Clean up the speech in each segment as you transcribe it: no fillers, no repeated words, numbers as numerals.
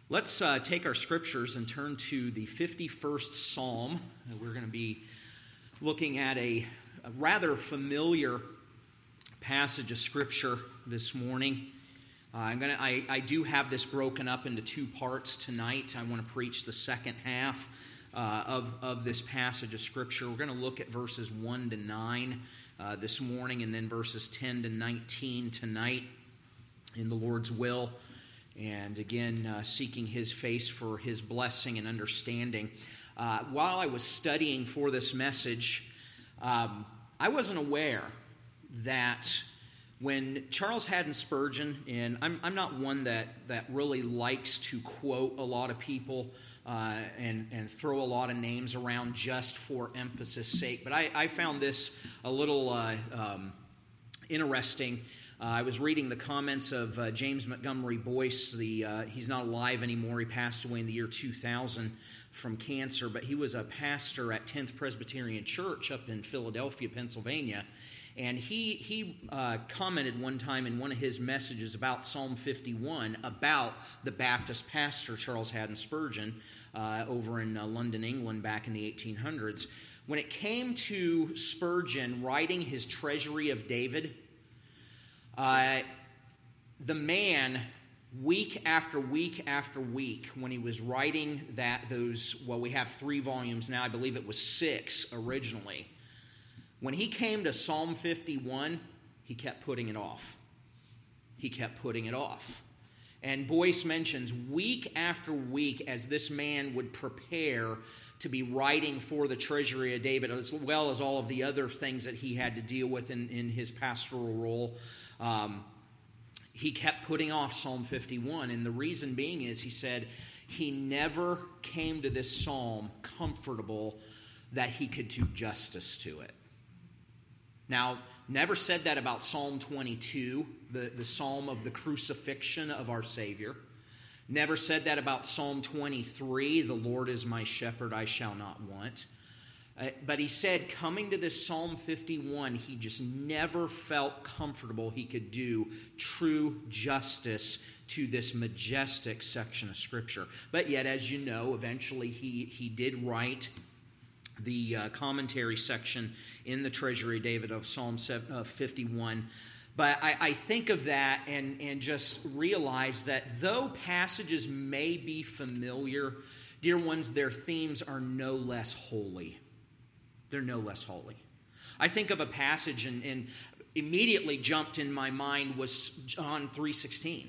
Let's take our scriptures and turn to the 51st Psalm. We're going to be looking at a rather familiar passage of Scripture this morning. I do have this broken up into two parts tonight. I want to preach the second half of this passage of Scripture. We're going to look at verses 1 to 9 this morning, and then verses 10 to 19 tonight in the Lord's will. And again, seeking His face for His blessing and understanding. While I was studying for this message, I wasn't aware that when Charles Haddon Spurgeon, and I'm not one that really likes to quote a lot of people and throw a lot of names around just for emphasis' sake, but I found this a little interesting. I was reading the comments of James Montgomery Boyce. He's not alive anymore. He passed away in the year 2000 from cancer, but he was a pastor at 10th Presbyterian Church up in Philadelphia, Pennsylvania. And he commented one time in one of his messages about Psalm 51 about the Baptist pastor Charles Haddon Spurgeon over in London, England back in the 1800s. When it came to Spurgeon writing his Treasury of David, the man, week after week after week, when he was writing we have 3 volumes now, I believe it was 6 originally. When he came to Psalm 51, he kept putting it off. He kept putting it off. And Boyce mentions week after week as this man would prepare to be writing for the Treasury of David, as well as all of the other things that he had to deal with in his pastoral role. He kept putting off Psalm 51, and the reason being is, he said, he never came to this psalm comfortable that he could do justice to it. Now, never said that about Psalm 22, the psalm of the crucifixion of our Savior. Never said that about Psalm 23, the Lord is my shepherd, I shall not want. But he said, coming to this Psalm 51, he just never felt comfortable he could do true justice to this majestic section of Scripture. But yet, as you know, eventually he did write the commentary section in the Treasury of David of Psalm 51. But I think of that and just realize that though passages may be familiar, dear ones, their themes are no less holy. They're no less holy. I think of a passage and immediately jumped in my mind was John 3:16.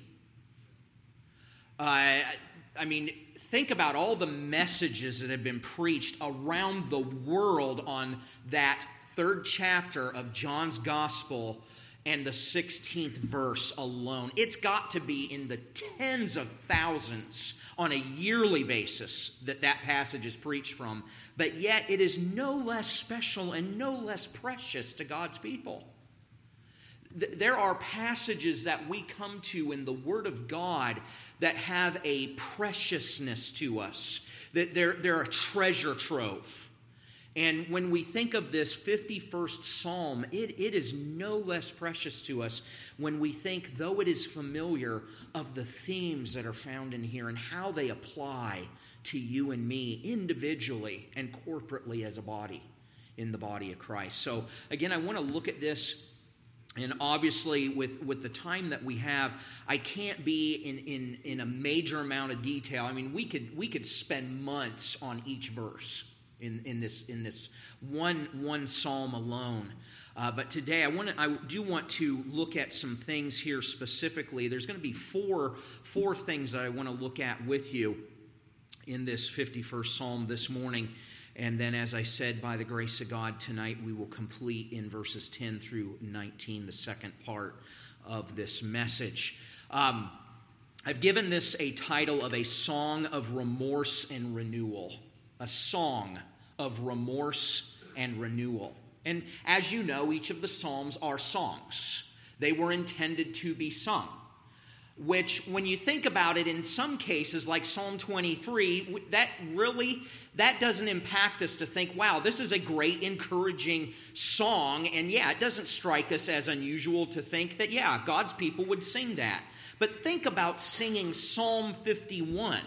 I mean, think about all the messages that have been preached around the world on that 3rd chapter of John's Gospel and the 16th verse alone. It's got to be in the tens of thousands on a yearly basis that passage is preached from. But yet it is no less special and no less precious to God's people. There are passages that we come to in the Word of God that have a preciousness to us. That they're a treasure trove. And when we think of this 51st Psalm, it is no less precious to us when we think, though it is familiar, of the themes that are found in here and how they apply to you and me individually and corporately as a body in the body of Christ. So again, I want to look at this. And obviously, with the time that we have, I can't be in a major amount of detail. I mean, we could spend months on each verse in this one psalm alone. But today, I do want to look at some things here specifically. There's going to be four things that I want to look at with you in this 51st Psalm this morning. And then, as I said, by the grace of God, tonight we will complete in verses 10 through 19, the second part of this message. I've given this a title of a song of remorse and renewal. A song of remorse and renewal. And as you know, each of the Psalms are songs. They were intended to be sung. which when you think about it, in some cases, like Psalm 23, that doesn't impact us to think, wow, this is a great, encouraging song. And yeah, it doesn't strike us as unusual to think that, yeah, God's people would sing that. But think about singing Psalm 51.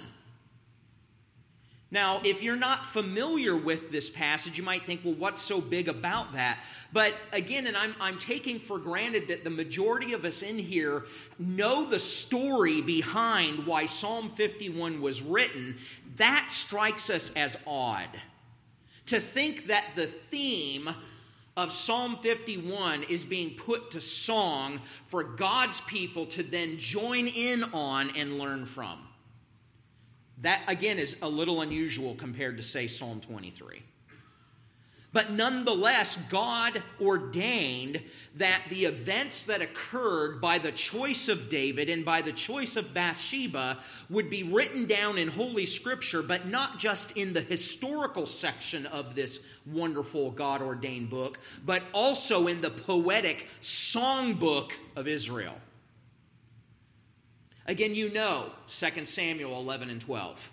Now, if you're not familiar with this passage, you might think, well, what's so big about that? But again, and I'm taking for granted that the majority of us in here know the story behind why Psalm 51 was written. That strikes us as odd. To think that the theme of Psalm 51 is being put to song for God's people to then join in on and learn from. That, again, is a little unusual compared to, say, Psalm 23. But nonetheless, God ordained that the events that occurred by the choice of David and by the choice of Bathsheba would be written down in Holy Scripture, but not just in the historical section of this wonderful God-ordained book, but also in the poetic songbook of Israel. Again, you know 2 Samuel 11 and 12.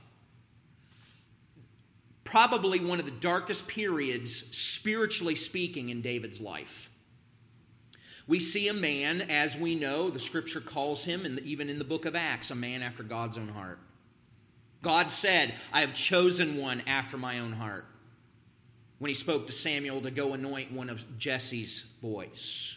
Probably one of the darkest periods, spiritually speaking, in David's life. We see a man, as we know, the Scripture calls him, and even in the book of Acts, a man after God's own heart. God said, I have chosen one after my own heart, when he spoke to Samuel to go anoint one of Jesse's boys.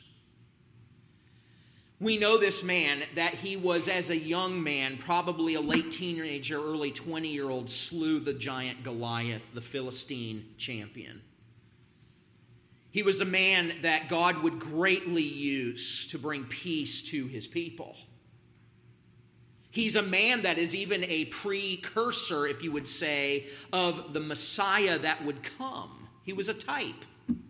We know this man, that he was, as a young man, probably a late teenager, early 20-year-old, slew the giant Goliath, the Philistine champion. He was a man that God would greatly use to bring peace to his people. He's a man that is even a precursor, if you would say, of the Messiah that would come. He was a type.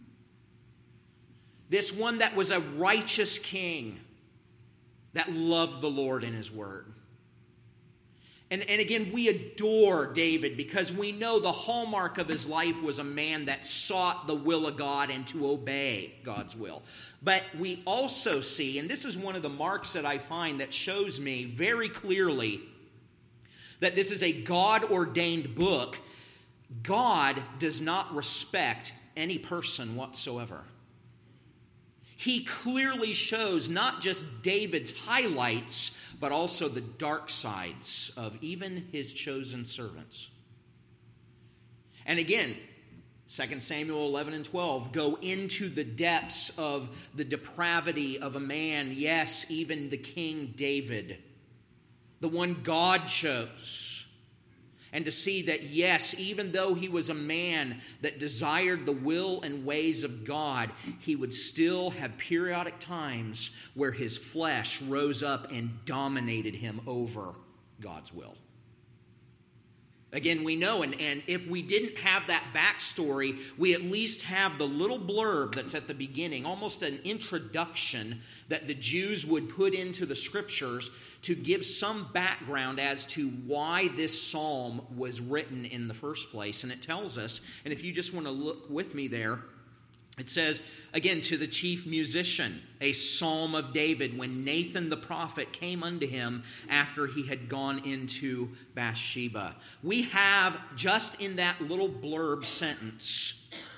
This one that was a righteous king, that loved the Lord and His Word. And again, we adore David because we know the hallmark of his life was a man that sought the will of God and to obey God's will. But we also see, and this is one of the marks that I find that shows me very clearly that this is a God-ordained book. God does not respect any person whatsoever. He clearly shows not just David's highlights, but also the dark sides of even his chosen servants. And again, 2 Samuel 11 and 12 go into the depths of the depravity of a man, yes, even the King David, the one God chose. And to see that, yes, even though he was a man that desired the will and ways of God, he would still have periodic times where his flesh rose up and dominated him over God's will. Again, we know, and if we didn't have that backstory, we at least have the little blurb that's at the beginning, almost an introduction that the Jews would put into the Scriptures to give some background as to why this psalm was written in the first place. And it tells us, and if you just want to look with me there, it says, again, to the chief musician, a psalm of David, when Nathan the prophet came unto him after he had gone into Bathsheba. We have, just in that little blurb sentence,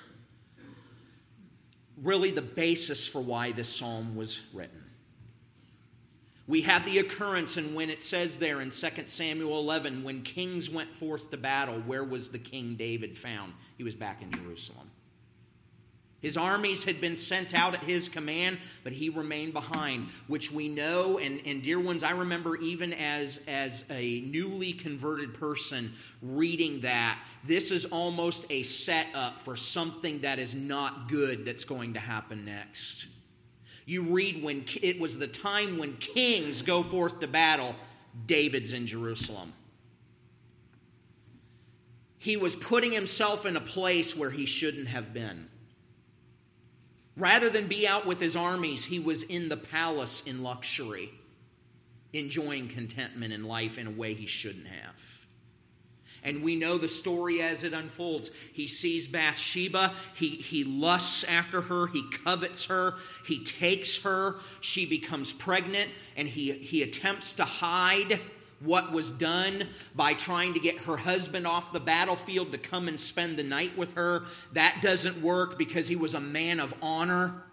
really the basis for why this psalm was written. We have the occurrence, and when it says there in 2 Samuel 11, when kings went forth to battle, where was the King David found? He was back in Jerusalem. His armies had been sent out at his command, but he remained behind, which we know, and dear ones, I remember even as a newly converted person reading that, this is almost a setup for something that is not good that's going to happen next. You read when it was the time when kings go forth to battle, David's in Jerusalem. He was putting himself in a place where he shouldn't have been. Rather than be out with his armies, he was in the palace in luxury, enjoying contentment in life in a way he shouldn't have. And we know the story as it unfolds. He sees Bathsheba. He lusts after her. He covets her. He takes her. She becomes pregnant. And he attempts to hide what was done by trying to get her husband off the battlefield to come and spend the night with her. That doesn't work because he was a man of honor.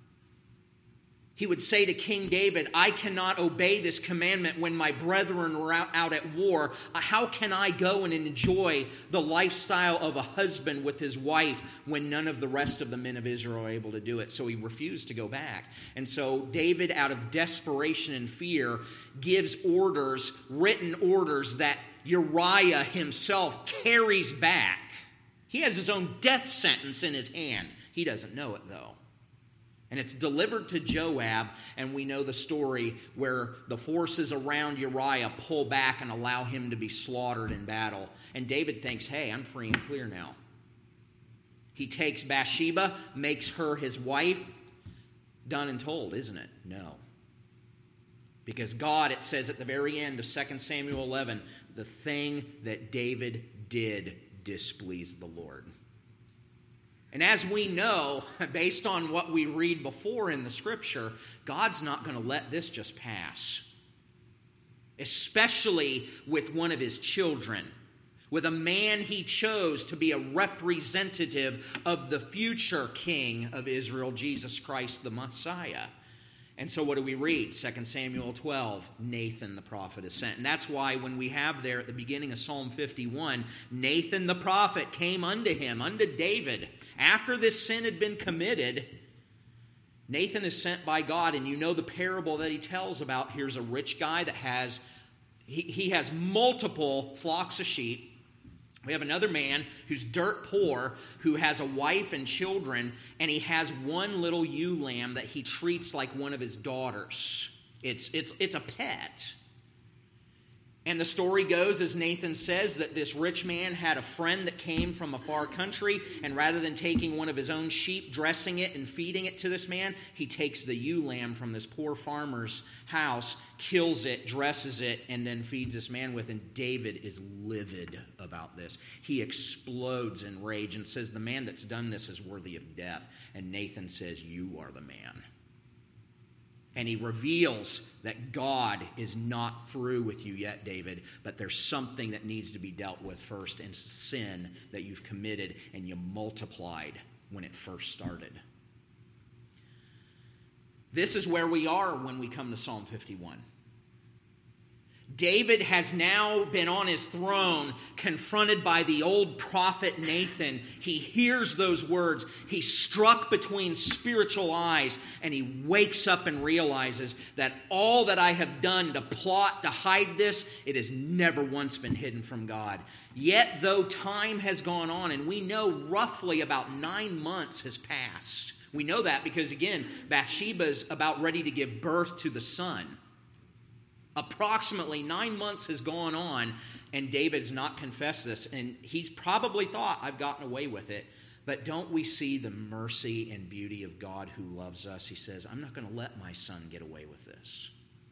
He would say to King David, I cannot obey this commandment when my brethren were out at war. How can I go and enjoy the lifestyle of a husband with his wife when none of the rest of the men of Israel are able to do it? So he refused to go back. And so David, out of desperation and fear, gives orders, written orders, that Uriah himself carries back. He has his own death sentence in his hand. He doesn't know it, though. And it's delivered to Joab, and we know the story where the forces around Uriah pull back and allow him to be slaughtered in battle. And David thinks, hey, I'm free and clear now. He takes Bathsheba, makes her his wife. Done and told, isn't it? No. Because God, it says at the very end of 2 Samuel 11, the thing that David did displeased the Lord. And as we know, based on what we read before in the Scripture, God's not going to let this just pass. Especially with one of his children. With a man he chose to be a representative of the future King of Israel, Jesus Christ the Messiah. And so what do we read? 2 Samuel 12, Nathan the prophet is sent. And that's why when we have there at the beginning of Psalm 51, Nathan the prophet came unto him, unto David. After this sin had been committed, Nathan is sent by God. And you know the parable that he tells about. Here's a rich guy that has, he has multiple flocks of sheep. We have another man who's dirt poor, who has a wife and children, and he has one little ewe lamb that he treats like one of his daughters. It's a pet. And the story goes, as Nathan says, that this rich man had a friend that came from a far country, and rather than taking one of his own sheep, dressing it and feeding it to this man, he takes the ewe lamb from this poor farmer's house, kills it, dresses it, and then feeds this man with. And David is livid about this. He explodes in rage and says, the man that's done this is worthy of death. And Nathan says, you are the man. And he reveals that God is not through with you yet, David, but there's something that needs to be dealt with first, and sin that you've committed and you multiplied when it first started. This is where we are when we come to Psalm 51. David has now been on his throne, confronted by the old prophet Nathan. He hears those words. He's struck between spiritual eyes, and he wakes up and realizes that all that I have done to plot to hide this, it has never once been hidden from God. Yet, though time has gone on, and we know roughly about 9 months has passed. We know that because, again, Bathsheba's about ready to give birth to the son. Approximately 9 months has gone on, and David's not confessed this, and he's probably thought, I've gotten away with it. But don't we see the mercy and beauty of God who loves us? He says, I'm not going to let my son get away with this.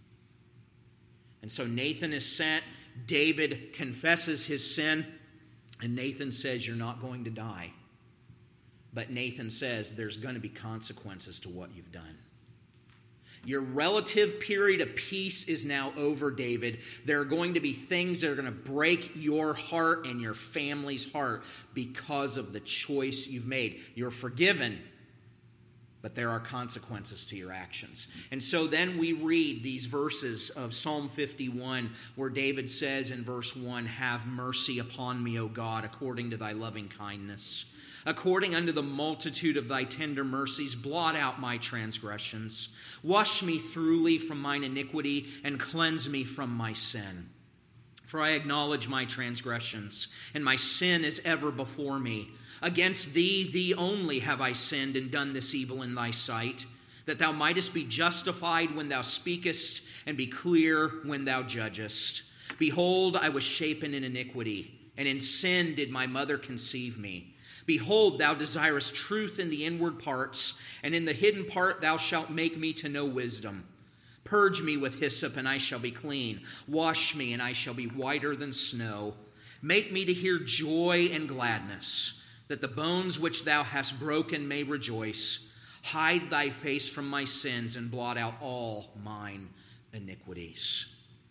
And so Nathan is sent. David confesses his sin, and Nathan says, you're not going to die. But Nathan says, there's going to be consequences to what you've done. Your relative period of peace is now over, David. There are going to be things that are going to break your heart and your family's heart because of the choice you've made. You're forgiven, but there are consequences to your actions. And so then we read these verses of Psalm 51 where David says in verse 1, have mercy upon me, O God, according to thy loving kindness. According unto the multitude of thy tender mercies, blot out my transgressions. Wash me thoroughly from mine iniquity, and cleanse me from my sin. For I acknowledge my transgressions, and my sin is ever before me. Against thee, thee only have I sinned, and done this evil in thy sight, that thou mightest be justified when thou speakest, and be clear when thou judgest. Behold, I was shapen in iniquity, and in sin did my mother conceive me. Behold, thou desirest truth in the inward parts, and in the hidden part thou shalt make me to know wisdom. Purge me with hyssop, and I shall be clean. Wash me, and I shall be whiter than snow. Make me to hear joy and gladness, that the bones which thou hast broken may rejoice. Hide thy face from my sins and blot out all mine iniquities.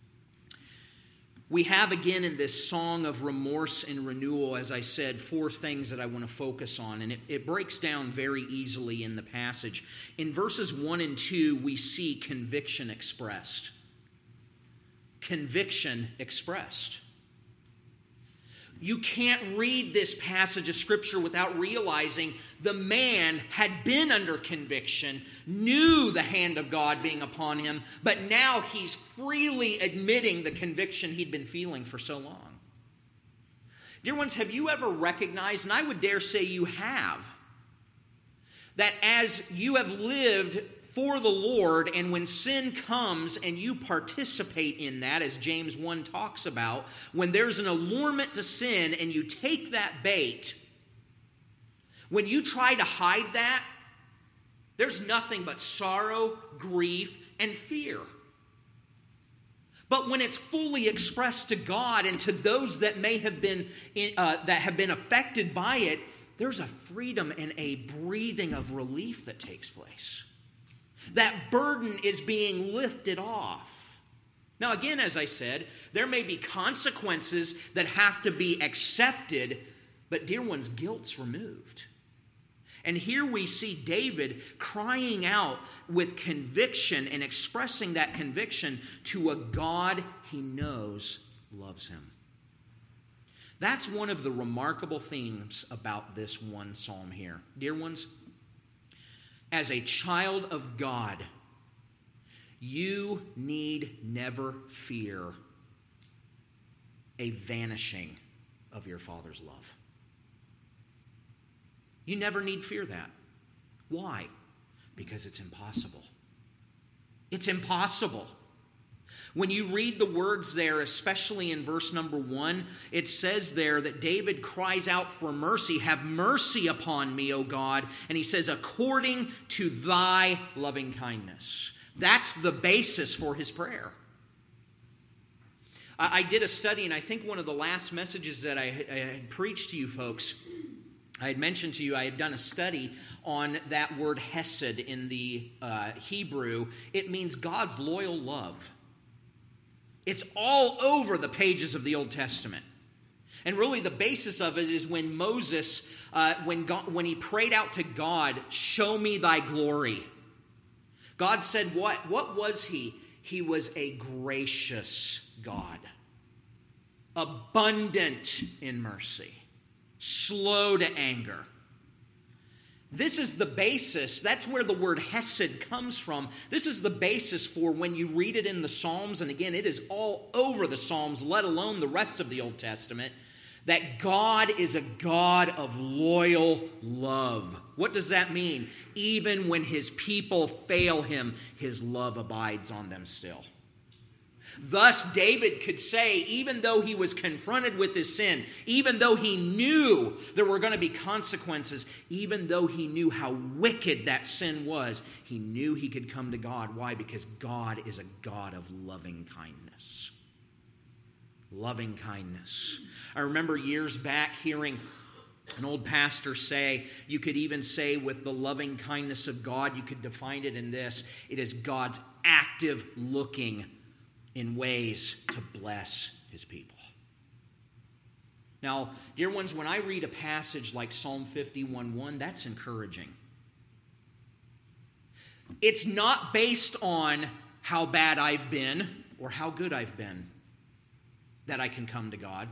We have again in this song of remorse and renewal, as I said, 4 things that I want to focus on. And it breaks down very easily in the passage. In verses 1 and 2, we see conviction expressed. Conviction expressed. You can't read this passage of Scripture without realizing the man had been under conviction, knew the hand of God being upon him, but now he's freely admitting the conviction he'd been feeling for so long. Dear ones, have you ever recognized, and I would dare say you have, that as you have lived for the Lord, and when sin comes and you participate in that, as James 1 talks about, when there's an allurement to sin and you take that bait, when you try to hide that, there's nothing but sorrow, grief, and fear. But when it's fully expressed to God and to those that may have been affected by it, there's a freedom and a breathing of relief that takes place. That burden is being lifted off. Now, again, as I said, there may be consequences that have to be accepted, but dear ones, guilt's removed. And here we see David crying out with conviction and expressing that conviction to a God he knows loves him. That's one of the remarkable themes about this one psalm here. Dear ones, as a child of God, you need never fear a vanishing of your Father's love. You never need fear that. Why? Because it's impossible. It's impossible. When you read the words there, especially in verse number 1, it says there that David cries out for mercy. Have mercy upon me, O God. And he says, according to thy loving kindness. That's the basis for his prayer. I did a study, and I think one of the last messages that I had preached to you folks, I had mentioned to you I had done a study on that word hesed in the Hebrew. It means God's loyal love. It's all over the pages of the Old Testament. And really the basis of it is when Moses, when he prayed out to God, show me thy glory. God said what? What was he? He was a gracious God. Abundant in mercy. Slow to anger. This is the basis. That's where the word hesed comes from. This is the basis for when you read it in the Psalms, and again, it is all over the Psalms, let alone the rest of the Old Testament, that God is a God of loyal love. What does that mean? Even when his people fail him, his love abides on them still. Thus, David could say, even though he was confronted with his sin, even though he knew there were going to be consequences, even though he knew how wicked that sin was, he knew he could come to God. Why? Because God is a God of loving kindness. Loving kindness. I remember years back hearing an old pastor say, you could even say with the loving kindness of God, you could define it in this: it is God's active looking in ways to bless his people. Now, dear ones, when I read a passage like Psalm 51:1, that's encouraging. It's not based on how bad I've been or how good I've been that I can come to God.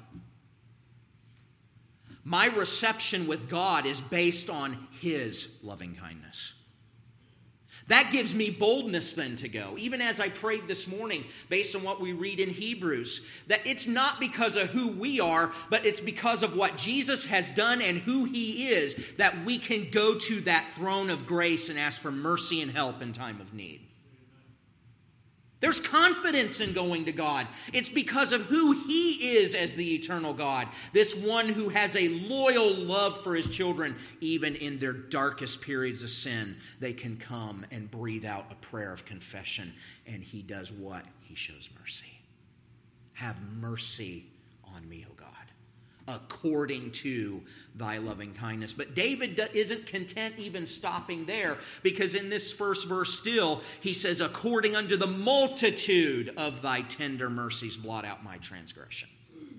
My reception with God is based on his loving kindness. That gives me boldness then to go, even as I prayed this morning, based on what we read in Hebrews, that it's not because of who we are, but it's because of what Jesus has done and who he is, that we can go to that throne of grace and ask for mercy and help in time of need. There's confidence in going to God. It's because of who he is as the eternal God. This one who has a loyal love for his children. Even in their darkest periods of sin, they can come and breathe out a prayer of confession. And he does what? He shows mercy. Have mercy on me, O God. according to thy loving kindness. But David isn't content even stopping there, because in this first verse still, he says, according unto the multitude of thy tender mercies, blot out my transgression.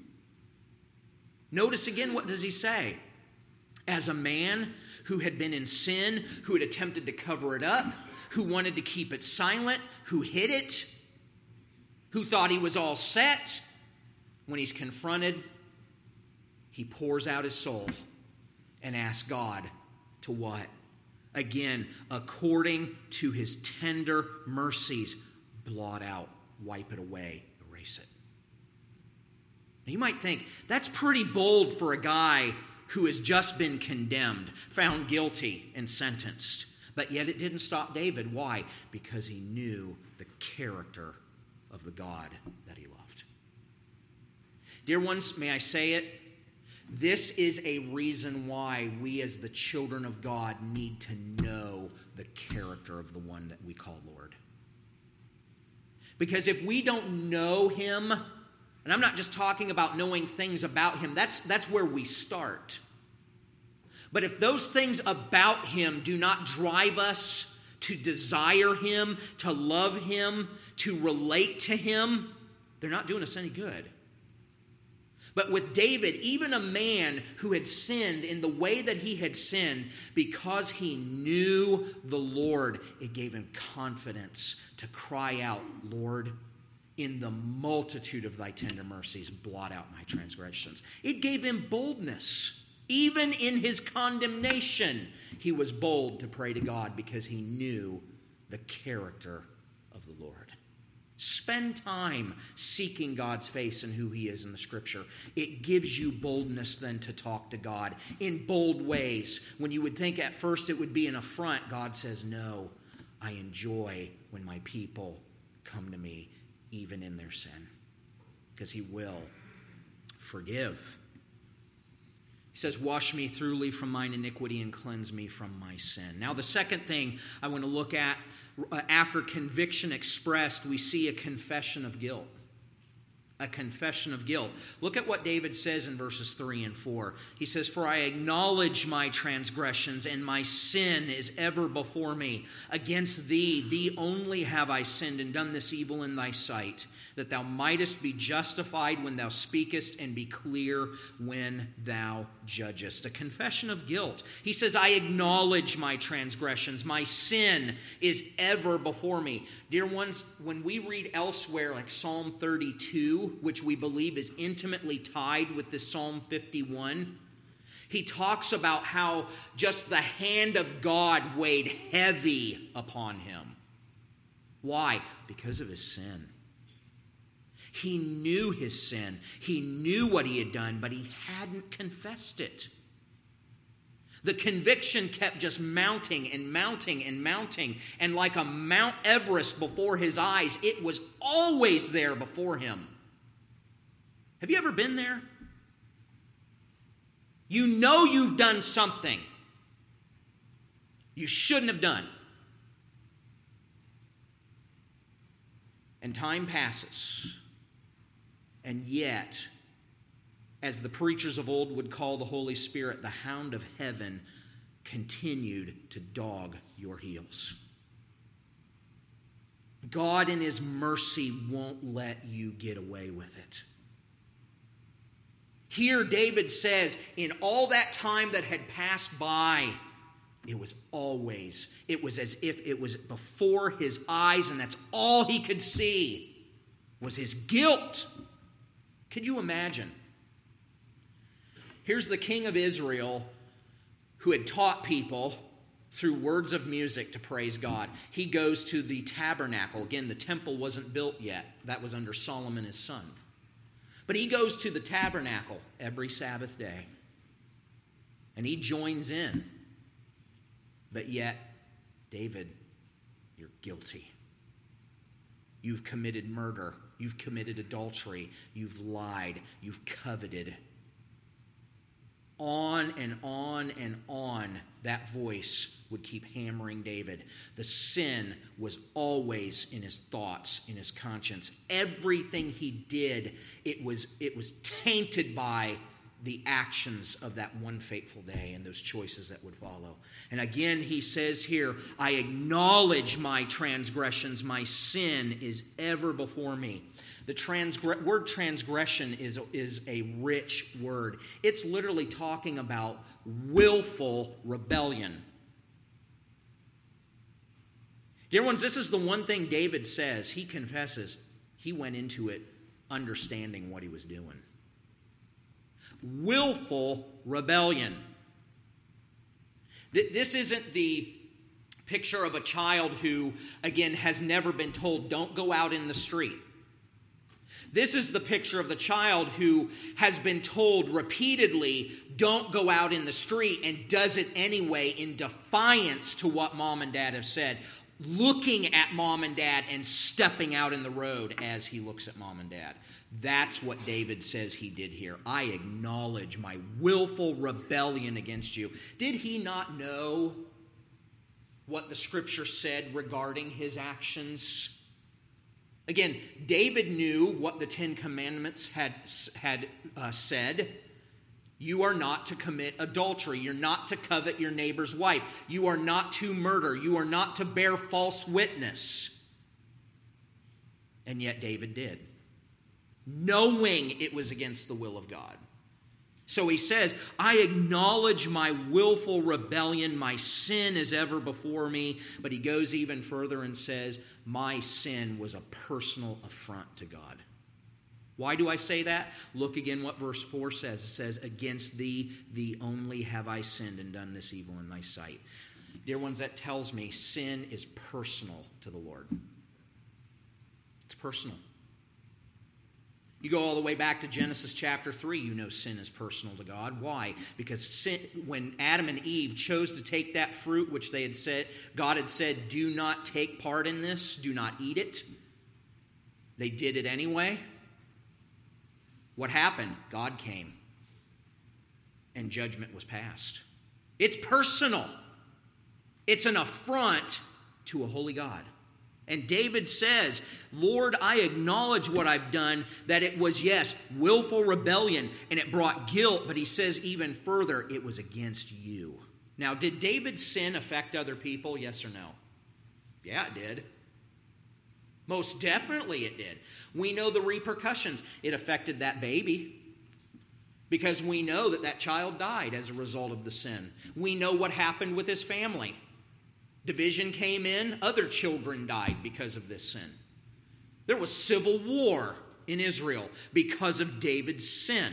Notice again, what does he say? As a man who had been in sin, who had attempted to cover it up, who wanted to keep it silent, who hid it, who thought he was all set, when he's confronted, he pours out his soul and asks God to what? Again, according to his tender mercies, blot out, wipe it away, erase it. Now you might think, that's pretty bold for a guy who has just been condemned, found guilty, and sentenced. But yet it didn't stop David. Why? Because he knew the character of the God that he loved. Dear ones, may I say it? This is a reason why we as the children of God need to know the character of the one that we call Lord. Because if we don't know him, and I'm not just talking about knowing things about him, that's where we start. But if those things about him do not drive us to desire him, to love him, to relate to him, they're not doing us any good. But with David, even a man who had sinned in the way that he had sinned, because he knew the Lord, it gave him confidence to cry out, Lord, in the multitude of thy tender mercies, blot out my transgressions. It gave him boldness. Even in his condemnation, he was bold to pray to God because he knew the character of the Lord. Spend time seeking God's face and who he is in the Scripture. It gives you boldness then to talk to God in bold ways. When you would think at first it would be an affront, God says, no, I enjoy when my people come to me even in their sin, because he will forgive. He says, wash me thoroughly from mine iniquity and cleanse me from my sin. Now, the second thing I want to look at, after conviction expressed, we see a confession of guilt. A confession of guilt. Look at what David says in verses 3 and 4. He says, for I acknowledge my transgressions, and my sin is ever before me. Against thee only have I sinned and done this evil in thy sight, that thou mightest be justified when thou speakest and be clear when thou judgest. A confession of guilt. He says, I acknowledge my transgressions. My sin is ever before me. Dear ones, when we read elsewhere like Psalm 32, which we believe is intimately tied with this Psalm 51, he talks about how just the hand of God weighed heavy upon him. Why? Because of his sin. He knew his sin. He knew what he had done, but he hadn't confessed it. The conviction kept just mounting and mounting and mounting. And like a Mount Everest before his eyes, it was always there before him. Have you ever been there? You know you've done something you shouldn't have done. And time passes. And yet, as the preachers of old would call the Holy Spirit, the hound of heaven continued to dog your heels. God in his mercy won't let you get away with it. Here David says, in all that time that had passed by, it was as if it was before his eyes, and that's all he could see was his guilt. Could you imagine? Here's the king of Israel who had taught people through words of music to praise God. He goes to the tabernacle. Again, the temple wasn't built yet. That was under Solomon, his son. But he goes to the tabernacle every Sabbath day. And he joins in. But yet, David, you're guilty. You've committed murder. You've committed adultery. You've lied. You've coveted. On and on and on, that voice would keep hammering David. The sin was always in his thoughts, in his conscience. Everything he did, it was tainted by the actions of that one fateful day and those choices that would follow. And again, he says here, I acknowledge my transgressions. My sin is ever before me. The word transgression is a rich word. It's literally talking about willful rebellion. Dear ones, this is the one thing David says. He confesses he went into it understanding what he was doing. Willful rebellion. This isn't the picture of a child who, again, has never been told, don't go out in the street. This is the picture of the child who has been told repeatedly, don't go out in the street, and does it anyway in defiance to what mom and dad have said, looking at mom and dad and stepping out in the road as he looks at mom and dad. That's what David says he did here. I acknowledge my willful rebellion against you. Did he not know what the Scripture said regarding his actions? Again, David knew what the Ten Commandments had said. You are not to commit adultery. You're not to covet your neighbor's wife. You are not to murder. You are not to bear false witness. And yet David did, knowing it was against the will of God. So he says, I acknowledge my willful rebellion. My sin is ever before me. But he goes even further and says, my sin was a personal affront to God. Why do I say that? Look again what verse 4 says. It says, against thee only have I sinned and done this evil in thy sight. Dear ones, that tells me sin is personal to the Lord. It's personal. You go all the way back to Genesis chapter 3, you know sin is personal to God. Why? Because sin, when Adam and Eve chose to take that fruit which they had said, God had said, do not take part in this, do not eat it. They did it anyway. What happened? God came and judgment was passed. It's personal. It's an affront to a holy God. And David says, Lord, I acknowledge what I've done, that it was, yes, willful rebellion, and it brought guilt, but he says even further, it was against you. Now, did David's sin affect other people? Yes or no? Yeah, it did. Most definitely it did. We know the repercussions. It affected that baby, because we know that child died as a result of the sin. We know what happened with his family. Division came in, other children died because of this sin. There was civil war in Israel because of David's sin.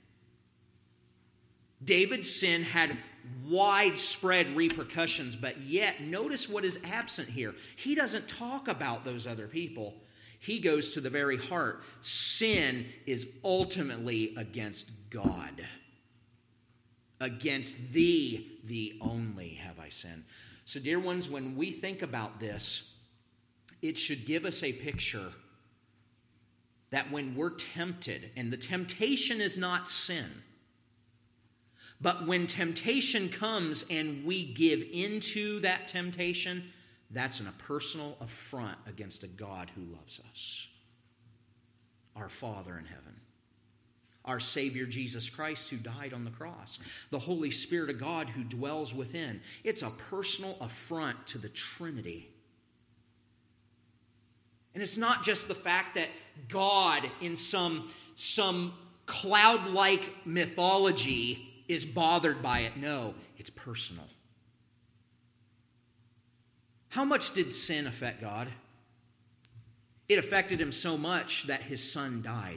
David's sin had widespread repercussions, but yet notice what is absent here. He doesn't talk about those other people. He goes to the very heart. Sin is ultimately against God. Against thee, thee only have I sinned. So, dear ones, when we think about this, it should give us a picture that when we're tempted, and the temptation is not sin, but when temptation comes and we give into that temptation, that's a personal affront against a God who loves us. Our Father in heaven. Our Savior Jesus Christ who died on the cross. The Holy Spirit of God who dwells within. It's a personal affront to the Trinity. And it's not just the fact that God in some cloud-like mythology is bothered by it. No, it's personal. How much did sin affect God? It affected him so much that his son died.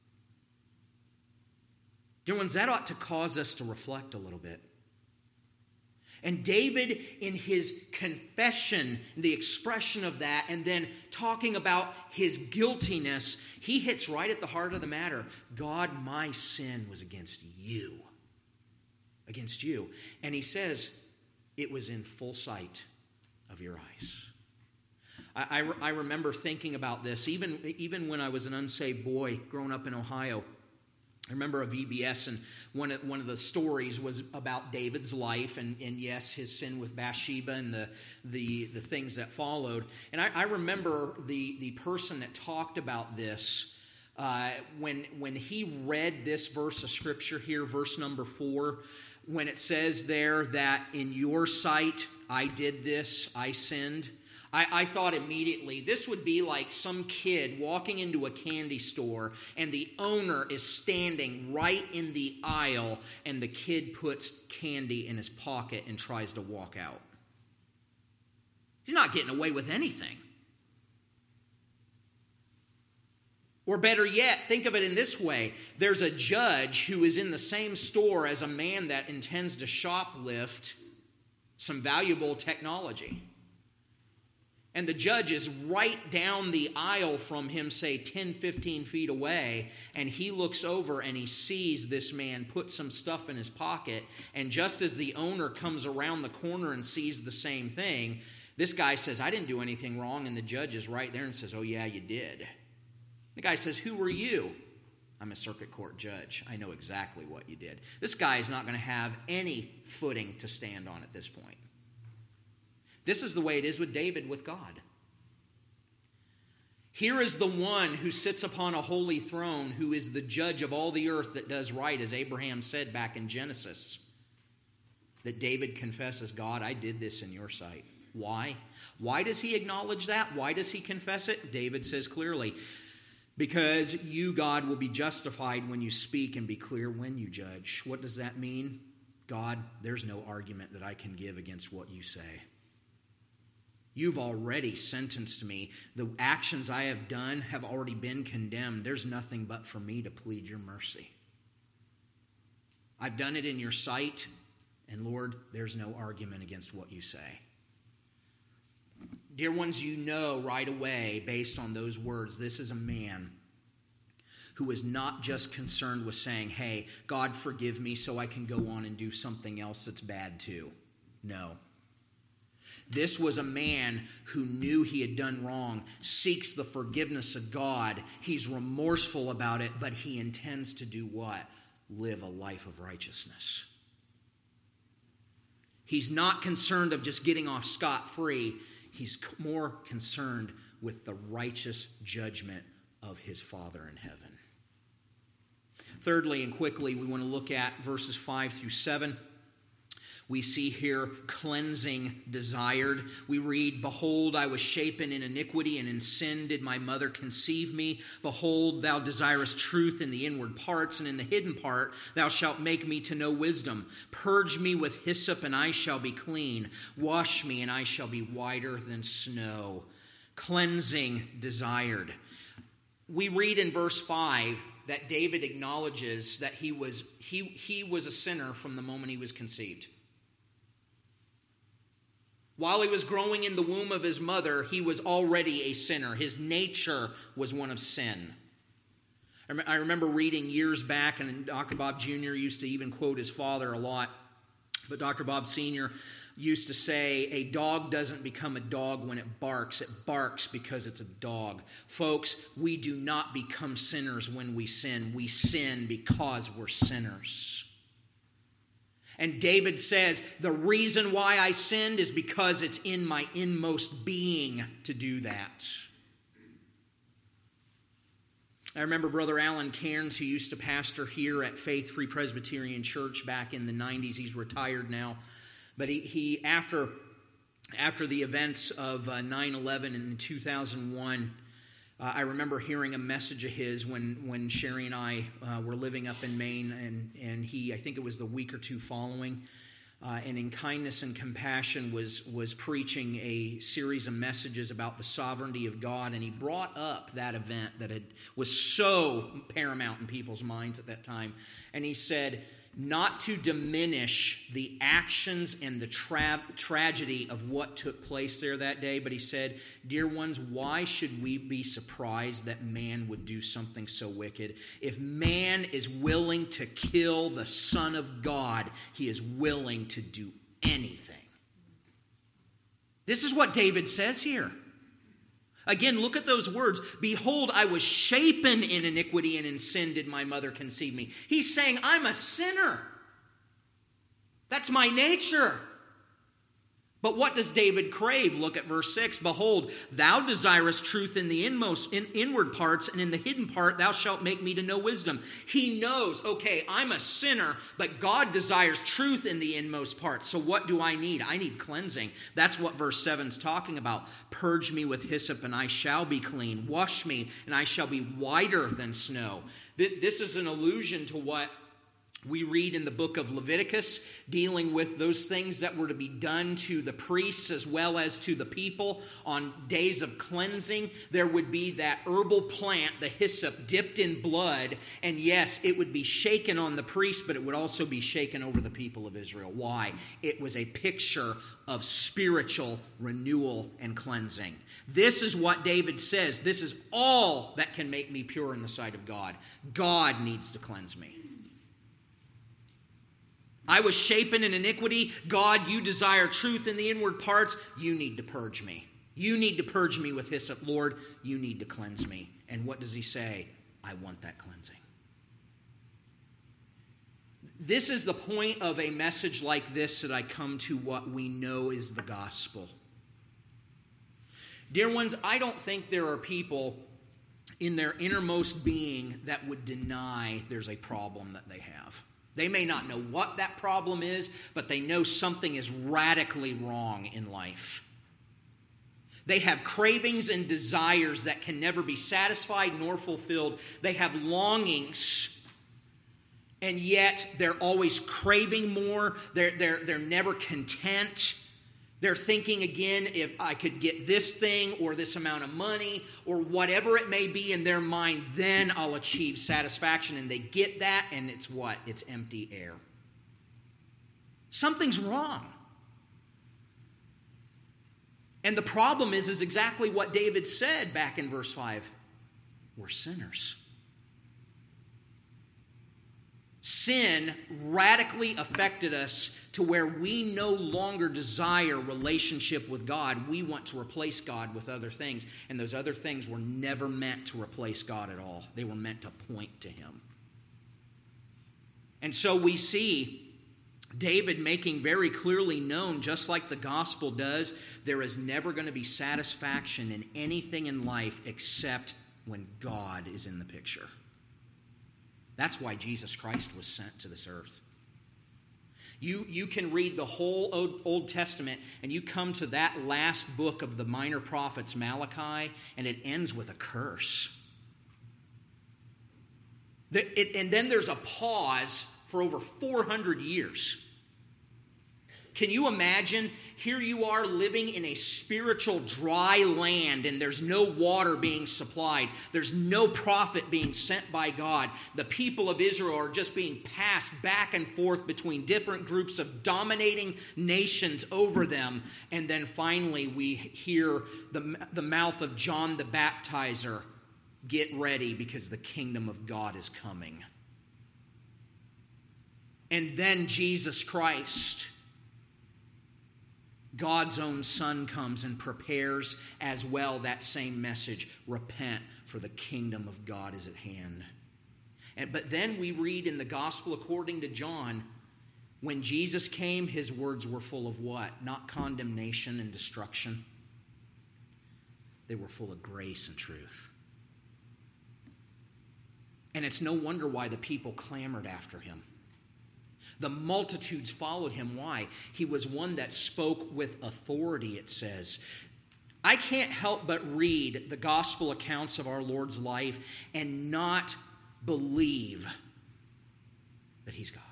Dear ones, that ought to cause us to reflect a little bit. And David, in his confession, the expression of that, and then talking about his guiltiness, he hits right at the heart of the matter. God, my sin was against you. Against you. And he says, it was in full sight of your eyes. I remember thinking about this, even when I was an unsaved boy growing up in Ohio. I remember a VBS, and one of the stories was about David's life, and yes, his sin with Bathsheba and the things that followed. And I remember the person that talked about this when he read this verse of Scripture here, verse number 4, when it says there that in your sight I did this, I sinned, I thought immediately this would be like some kid walking into a candy store and the owner is standing right in the aisle and the kid puts candy in his pocket and tries to walk out. He's not getting away with anything. Or better yet, think of it in this way. There's a judge who is in the same store as a man that intends to shoplift some valuable technology. And the judge is right down the aisle from him, say 10, 15 feet away, and he looks over and he sees this man put some stuff in his pocket, and just as the owner comes around the corner and sees the same thing, this guy says, I didn't do anything wrong, and the judge is right there and says, oh yeah, you did. The guy says, who are you? I'm a circuit court judge. I know exactly what you did. This guy is not going to have any footing to stand on at this point. This is the way it is with David with God. Here is the one who sits upon a holy throne, who is the judge of all the earth that does right, as Abraham said back in Genesis, that David confesses, God, I did this in your sight. Why? Why does he acknowledge that? Why does he confess it? David says clearly, because you, God, will be justified when you speak and be clear when you judge. What does that mean? God, there's no argument that I can give against what you say. You've already sentenced me. The actions I have done have already been condemned. There's nothing but for me to plead your mercy. I've done it in your sight, and Lord, there's no argument against what you say. Dear ones, you know right away, based on those words, this is a man who is not just concerned with saying, hey, God, forgive me so I can go on and do something else that's bad too. No. This was a man who knew he had done wrong, seeks the forgiveness of God. He's remorseful about it, but he intends to do what? Live a life of righteousness. He's not concerned of just getting off scot-free. He's more concerned with the righteous judgment of his Father in heaven. Thirdly and quickly, we want to look at verses 5 through 7. We see here cleansing desired. We read, behold, I was shapen in iniquity, and in sin did my mother conceive me. Behold, thou desirest truth in the inward parts, and in the hidden part thou shalt make me to know wisdom. Purge me with hyssop, and I shall be clean. Wash me, and I shall be whiter than snow. Cleansing desired. We read in verse 5 that David acknowledges that he was a sinner from the moment he was conceived. While he was growing in the womb of his mother, he was already a sinner. His nature was one of sin. I remember reading years back, and Dr. Bob Jr. used to even quote his father a lot, but Dr. Bob Sr. used to say, a dog doesn't become a dog when it barks because it's a dog. Folks, we do not become sinners when we sin. We sin because we're sinners. And David says, the reason why I sinned is because it's in my inmost being to do that. I remember Brother Alan Cairns, who used to pastor here at Faith Free Presbyterian Church back in the 90s. He's retired now. But he after the events of 9/11 in 2001, I remember hearing a message of his when Sherry and I were living up in Maine, and he, I think it was the week or two following, and in kindness and compassion was preaching a series of messages about the sovereignty of God, and he brought up that event that was so paramount in people's minds at that time, and he said, not to diminish the actions and the tragedy of what took place there that day, but he said, dear ones, why should we be surprised that man would do something so wicked? If man is willing to kill the Son of God, he is willing to do anything. This is what David says here. Again, look at those words. Behold, I was shapen in iniquity, and in sin did my mother conceive me. He's saying, I'm a sinner. That's my nature. But what does David crave? Look at verse 6. Behold, thou desirest truth in the inward parts, and in the hidden part thou shalt make me to know wisdom. He knows, okay, I'm a sinner, but God desires truth in the inmost parts. So what do I need? I need cleansing. That's what verse 7 is talking about. Purge me with hyssop, and I shall be clean. Wash me, and I shall be whiter than snow. This is an allusion to what we read in the book of Leviticus, dealing with those things that were to be done to the priests as well as to the people on days of cleansing. There would be that herbal plant, the hyssop, dipped in blood. And yes, it would be shaken on the priest, but it would also be shaken over the people of Israel. Why? It was a picture of spiritual renewal and cleansing. This is what David says. This is all that can make me pure in the sight of God. God needs to cleanse me. I was shapen in iniquity. God, you desire truth in the inward parts. You need to purge me. You need to purge me with hyssop. Lord, you need to cleanse me. And what does he say? I want that cleansing. This is the point of a message like this that I come to what we know is the gospel. Dear ones, I don't think there are people in their innermost being that would deny there's a problem that they have. They may not know what that problem is, but they know something is radically wrong in life. They have cravings and desires that can never be satisfied nor fulfilled. They have longings, and yet they're always craving more. They're never content. They're thinking again, if I could get this thing or this amount of money or whatever it may be in their mind, then I'll achieve satisfaction. And they get that, and it's what? It's empty air. Something's wrong. And the problem is exactly what David said back in verse 5. We're sinners. Sin radically affected us to where we no longer desire relationship with God. We want to replace God with other things. And those other things were never meant to replace God at all. They were meant to point to Him. And so we see David making very clearly known, just like the gospel does, there is never going to be satisfaction in anything in life except when God is in the picture. That's why Jesus Christ was sent to this earth. You can read the whole Old Testament, and you come to that last book of the minor prophets, Malachi, and it ends with a curse. And then there's a pause for over 400 years. Can you imagine? Here you are living in a spiritual dry land, and there's no water being supplied. There's no prophet being sent by God. The people of Israel are just being passed back and forth between different groups of dominating nations over them. And then finally we hear the mouth of John the Baptizer, get ready because the kingdom of God is coming. And then Jesus Christ, God's own Son, comes and prepares as well that same message. Repent, for the kingdom of God is at hand. But then we read in the gospel according to John, when Jesus came, his words were full of what? Not condemnation and destruction. They were full of grace and truth. And it's no wonder why the people clamored after him. The multitudes followed him. Why? He was one that spoke with authority, it says. I can't help but read the gospel accounts of our Lord's life and not believe that he's God.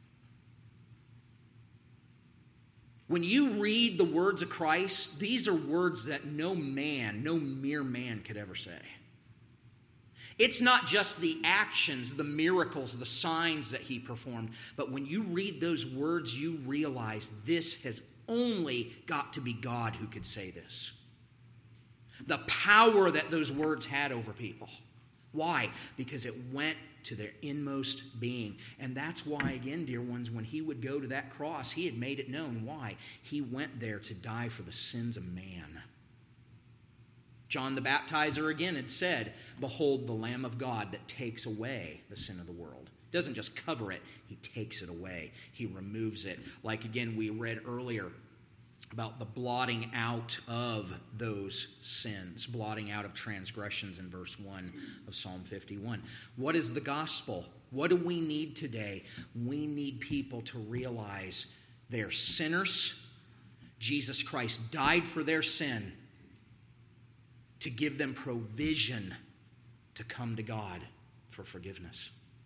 When you read the words of Christ, these are words that no mere man could ever say. It's not just the actions, the miracles, the signs that he performed. But when you read those words, you realize this has only got to be God who could say this. The power that those words had over people. Why? Because it went to their inmost being. And that's why, again, dear ones, when he would go to that cross, he had made it known. Why? He went there to die for the sins of man. John the Baptizer again had said, behold the Lamb of God that takes away the sin of the world. He doesn't just cover it, he takes it away. He removes it. Like again we read earlier about the blotting out of those sins, blotting out of transgressions in verse 1 of Psalm 51. What is the gospel? What do we need today? We need people to realize they're sinners. Jesus Christ died for their sin to give them provision to come to God for forgiveness.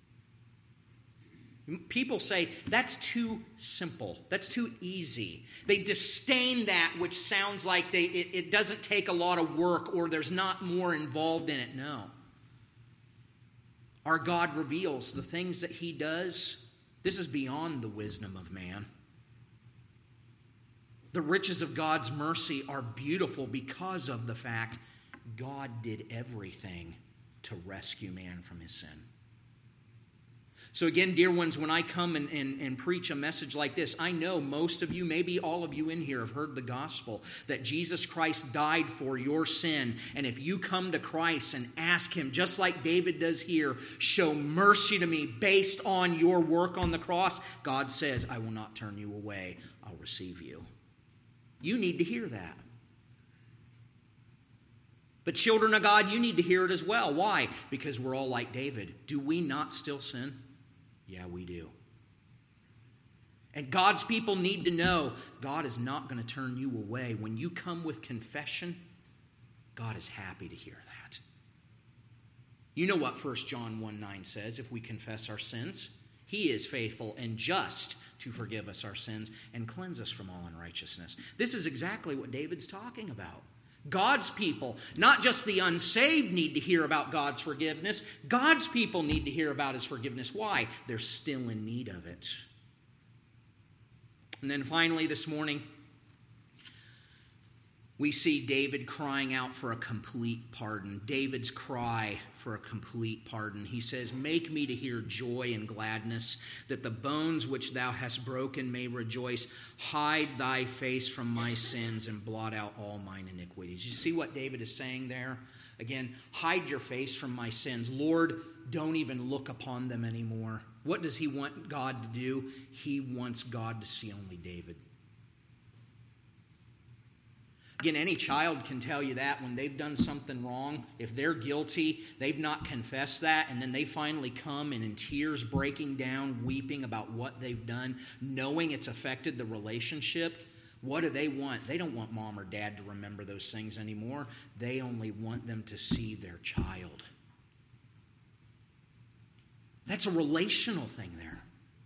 People say, that's too simple. That's too easy. They disdain that which sounds like it doesn't take a lot of work or there's not more involved in it. No. Our God reveals the things that He does. This is beyond the wisdom of man. The riches of God's mercy are beautiful because of the fact God did everything to rescue man from his sin. So again, dear ones, when I come and preach a message like this, I know most of you, maybe all of you in here, have heard the gospel that Jesus Christ died for your sin. And if you come to Christ and ask Him, just like David does here, show mercy to me based on your work on the cross, God says, I will not turn you away. I'll receive you. You need to hear that. But children of God, you need to hear it as well. Why? Because we're all like David. Do we not still sin? Yeah, we do. And God's people need to know God is not going to turn you away. When you come with confession, God is happy to hear that. You know what 1 John 1:9 says, if we confess our sins, He is faithful and just to forgive us our sins and cleanse us from all unrighteousness. This is exactly what David's talking about. God's people, not just the unsaved, need to hear about God's forgiveness. God's people need to hear about His forgiveness. Why? They're still in need of it. And then finally this morning, we see David crying out for a complete pardon. David's cry for a complete pardon. He says, make me to hear joy and gladness, that the bones which thou hast broken may rejoice. Hide thy face from my sins and blot out all mine iniquities. You see what David is saying there? Again, hide your face from my sins. Lord, don't even look upon them anymore. What does he want God to do? He wants God to see only David. Again, any child can tell you that when they've done something wrong, if they're guilty, they've not confessed that, and then they finally come and in tears breaking down, weeping about what they've done, knowing it's affected the relationship. What do they want? They don't want mom or dad to remember those things anymore. They only want them to see their child. That's a relational thing there.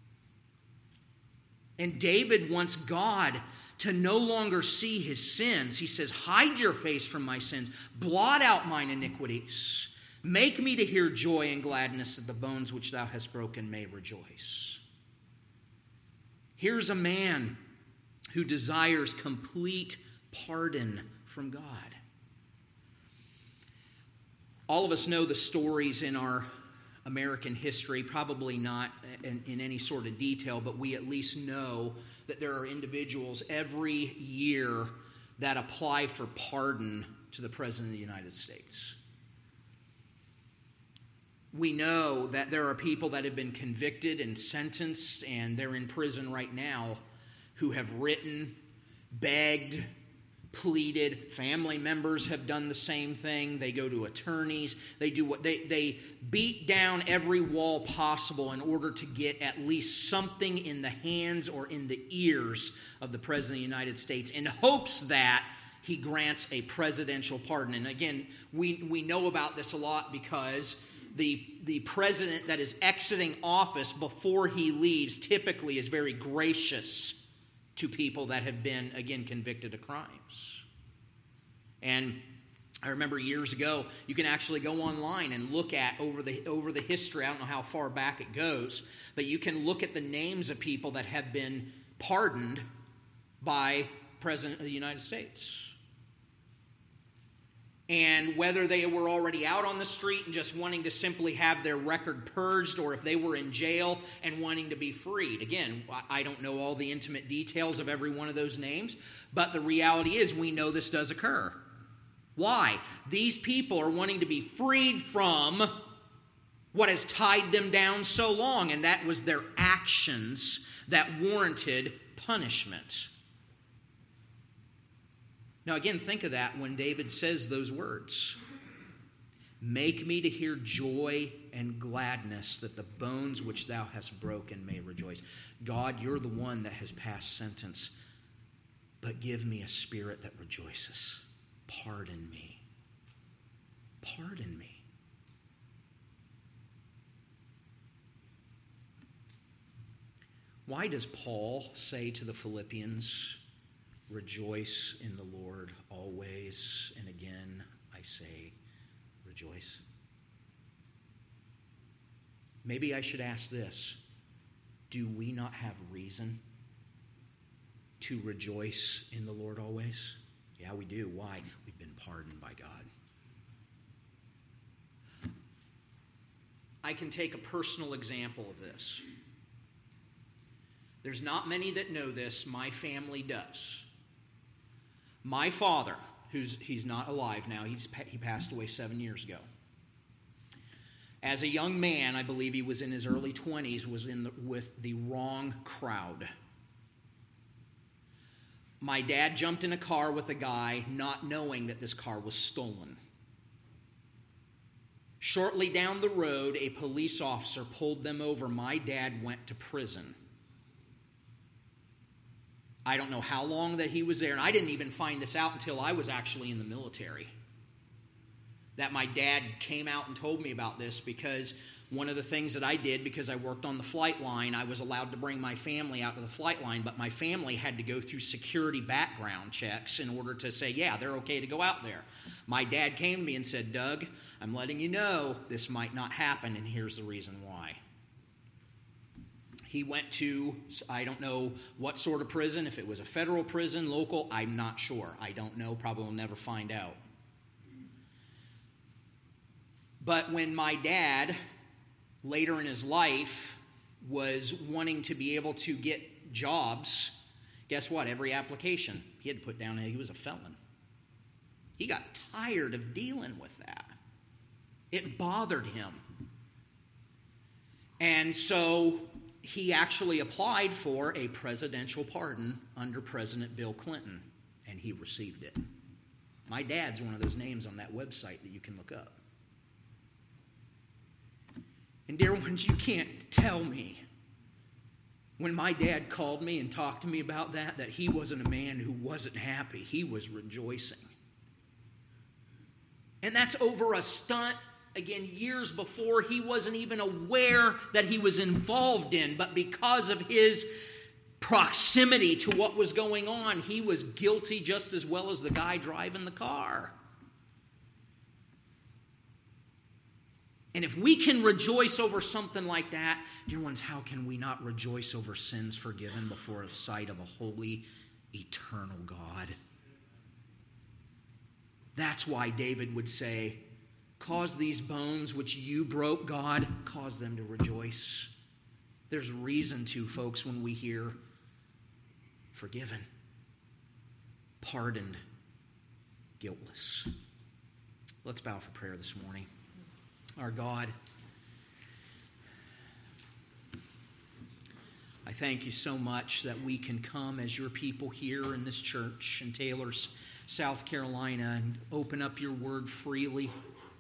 And David wants God to no longer see his sins. He says, hide your face from my sins. Blot out mine iniquities. Make me to hear joy and gladness, that the bones which thou hast broken may rejoice. Here's a man who desires complete pardon from God. All of us know the stories in our American history, probably not in any sort of detail, but we at least know that there are individuals every year that apply for pardon to the President of the United States. We know that there are people that have been convicted and sentenced, and they're in prison right now, who have written, begged, pleaded. Family members have done the same thing. They go to attorneys. They do what they beat down every wall possible in order to get at least something in the hands or in the ears of the President of the United States in hopes that he grants a presidential pardon. And again, we know about this a lot because the president that is exiting office before he leaves typically is very gracious to people that have been, again, convicted of crimes. And I remember years ago, you can actually go online and look at over the history. I don't know how far back it goes, but you can look at the names of people that have been pardoned by President of the United States. And whether they were already out on the street and just wanting to simply have their record purged, or if they were in jail and wanting to be freed. Again, I don't know all the intimate details of every one of those names, but the reality is we know this does occur. Why? These people are wanting to be freed from what has tied them down so long, and that was their actions that warranted punishment. Now again, think of that when David says those words. Make me to hear joy and gladness, that the bones which thou hast broken may rejoice. God, you're the one that has passed sentence, but give me a spirit that rejoices. Pardon me. Pardon me. Why does Paul say to the Philippians, rejoice in the Lord always, and again I say, rejoice? Maybe I should ask this. Do we not have reason to rejoice in the Lord always? Yeah, we do. Why? We've been pardoned by God. I can take a personal example of this. There's not many that know this. My family does. My father, he's not alive now. He passed away 7 years ago. As a young man, I believe he was in his early 20s, was with the wrong crowd. My dad jumped in a car with a guy, not knowing that this car was stolen. Shortly down the road, a police officer pulled them over. My dad went to prison. I don't know how long that he was there, and I didn't even find this out until I was actually in the military. That my dad came out and told me about this, because one of the things that I did, because I worked on the flight line, I was allowed to bring my family out to the flight line, but my family had to go through security background checks in order to say, yeah, they're okay to go out there. My dad came to me and said, Doug, I'm letting you know this might not happen, and here's the reason why. He went to, I don't know what sort of prison, if it was a federal prison, local, I'm not sure. I don't know, probably will never find out. But when my dad, later in his life, was wanting to be able to get jobs, guess what? Every application, he had to put down he was a felon. He got tired of dealing with that. It bothered him. And so he actually applied for a presidential pardon under President Bill Clinton, and he received it. My dad's one of those names on that website that you can look up. And dear ones, you can't tell me when my dad called me and talked to me about that he wasn't a man who wasn't happy. He was rejoicing. And that's over a stunt, again, years before he wasn't even aware that he was involved in. But because of his proximity to what was going on, he was guilty just as well as the guy driving the car. And if we can rejoice over something like that, dear ones, how can we not rejoice over sins forgiven before the sight of a holy, eternal God? That's why David would say, cause these bones which you broke, God, cause them to rejoice. There's reason to, folks, when we hear forgiven, pardoned, guiltless. Let's bow for prayer this morning. Our God, I thank you so much that we can come as your people here in this church in Taylor's, South Carolina, and open up your word freely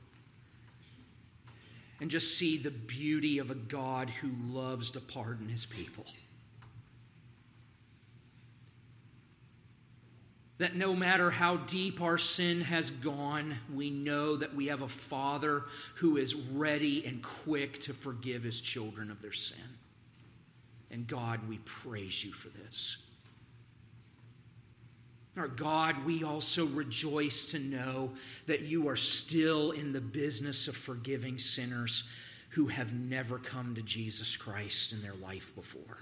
and just see the beauty of a God who loves to pardon his people. That no matter how deep our sin has gone, we know that we have a Father who is ready and quick to forgive his children of their sin. And God, we praise you for this. Our God, we also rejoice to know that you are still in the business of forgiving sinners who have never come to Jesus Christ in their life before.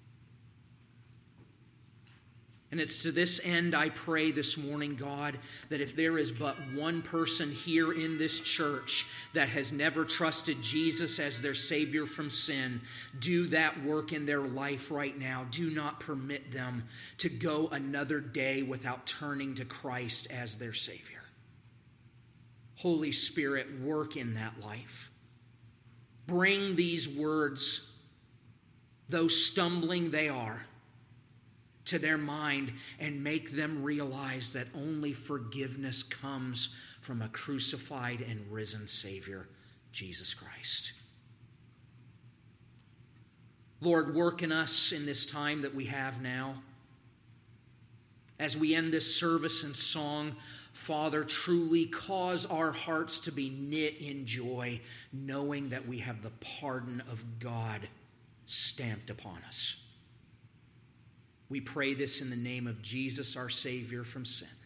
And it's to this end I pray this morning, God, that if there is but one person here in this church that has never trusted Jesus as their Savior from sin, do that work in their life right now. Do not permit them to go another day without turning to Christ as their Savior. Holy Spirit, work in that life. Bring these words, though stumbling they are, to their mind and make them realize that only forgiveness comes from a crucified and risen Savior, Jesus Christ. Lord, work in us in this time that we have now. As we end this service in song, Father, truly cause our hearts to be knit in joy, knowing that we have the pardon of God stamped upon us. We pray this in the name of Jesus, our Savior from sin.